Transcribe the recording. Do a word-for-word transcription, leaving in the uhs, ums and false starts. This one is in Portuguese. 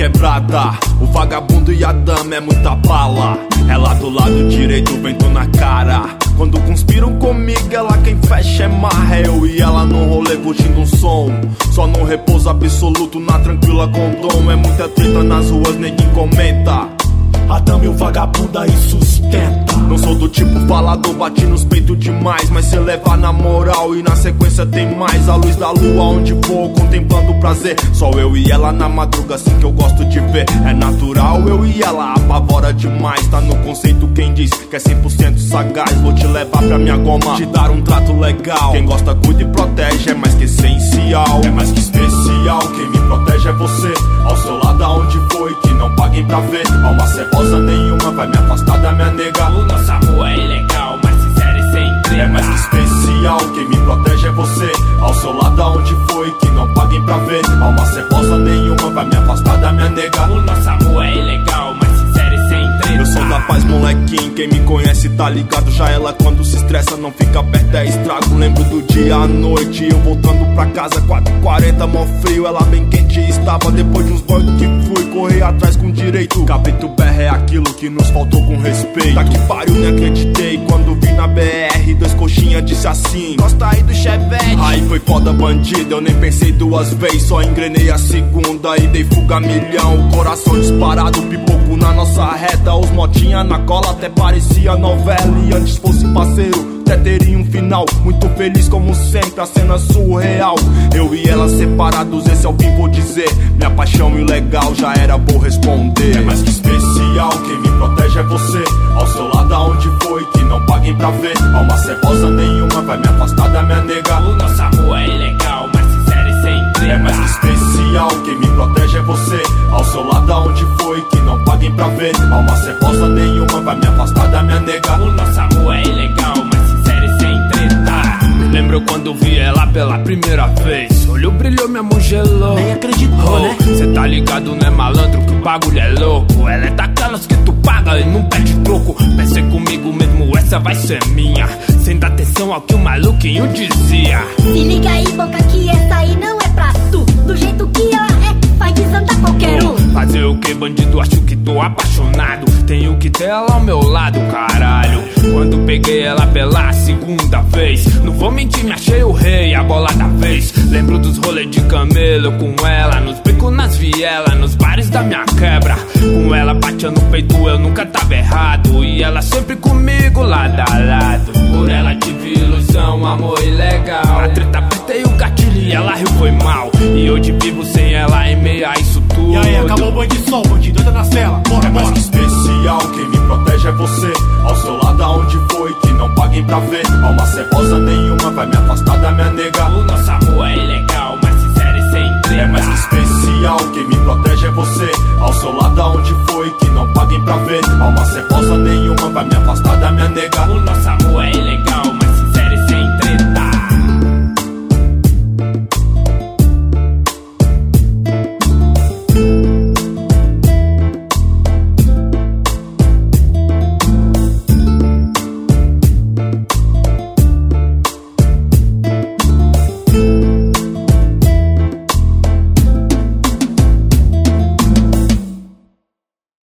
quebrada, o vagabundo e a dama é muita bala. Ela do lado direito, vento na cara. Quando conspiram comigo, ela quem fecha é marra. Eu e ela no rolê curtindo um som, só num repouso absoluto na tranquila com dom. É muita treta nas ruas, ninguém comenta. A dama e o vagabundo aí sustenta. Não sou do tipo falador, bate nos peitos demais, mas se levar na moral e na sequência tem mais. A luz da lua onde vou, contemplando o prazer. Só eu e ela na madruga, assim que eu gosto de ver. É natural, eu e ela apavora demais. Tá no conceito quem diz que é cem por cento sagaz. Vou te levar pra minha goma, te dar um trato legal. Quem gosta cuida e protege, é mais que essencial. É mais que especial, quem me protege é você. Ao seu lado aonde foi, que não paguem pra ver. Alma cebosa nenhuma vai me afastar da minha nega. O nosso amor é ilegal, mas sincero e sem treta. É mais que especial, quem me protege é você. Ao seu lado aonde foi, que não paguem pra ver. Alma cebosa nenhuma vai me afastar da minha nega. O nosso amor é ilegal, mas sincero e sem treta. Eu sou da paz, molequinho, quem me conhece tá ligado. Já ela quando se estressa não fica perto, é estrago. Lembro do dia à noite, eu voltando pra casa, quatro e quarenta, mó frio. Ela bem quente estava, depois de uns banhos que fui correr atrás com direito. Capeta berra é aquilo que nos faltou com respeito. Tá que pariu, nem acreditei quando vi na B R. Dois coxinha disse assim, gosta aí do chevette. Aí foi foda bandido, eu nem pensei duas vezes. Só engrenei a segunda e dei fuga milhão. O coração disparado, pipoco na nossa reta. Os motinha na cola até parecia novela. E antes fosse parceiro, até teria um final. Muito feliz como sempre, a cena surreal. Eu e ela separados, esse é o fim, vou dizer. Minha paixão ilegal já era, vou responder. É mais que especial, quem me protege é você. Ao seu lado aonde foi, que não paguem pra ver. Alma cebosa nenhuma vai me afastar da minha nega. O nosso amor é ilegal, mas sincero e sem treta. É mais que especial, quem me protege é você. Ao seu lado aonde foi, que não paguem pra ver. Alma cebosa nenhuma vai me afastar da minha nega. O nosso amor é ilegal, mas sincero e sem treta. Me lembro quando vi ela pela primeira vez. Olhou, brilhou, minha mão gelou. Nem acreditou, oh, né? Cê tá ligado, né, malandro, que o bagulho é louco. Ela é daquelas que tu paga e não pede troco. Pensei comigo mesmo, essa vai ser minha, sem dar atenção ao que o maluquinho dizia. Se liga aí, boca, que essa aí não é pra tu. Do jeito que ela é, vai desandar qualquer um. Fazer o que, bandido? Acho que tô apaixonado. Tenho que ter ela ao meu lado, caralho. Quando peguei ela pela segunda vez, não vou mentir, me achei o rei, a bola da vez. Lembro dos rolês de camelo com ela, nos becos, nas vielas, nos bares da minha quebra. Com ela batia no peito, eu nunca tava errado. E ela sempre comigo, lado a lado. Por ela tive ilusão, amor ilegal. A treta apertei o gatilho e ela riu, foi mal. E hoje vivo sem ela em meio a isso tudo. E aí, acabou o bandição, bandido entra na cela. Bora, é mais bora. que especial, quem me protege é você. Ao seu lado aonde foi, que não paguem pra ver. Alma cebosa nenhuma vai me afastar da minha nega. O nosso amor é ilegal, mas sincero e sem treta. É mais que especial, quem me protege é você. Ao seu lado aonde foi, que não paguem pra ver. Alma cebosa nenhuma vai me afastar da minha nega. O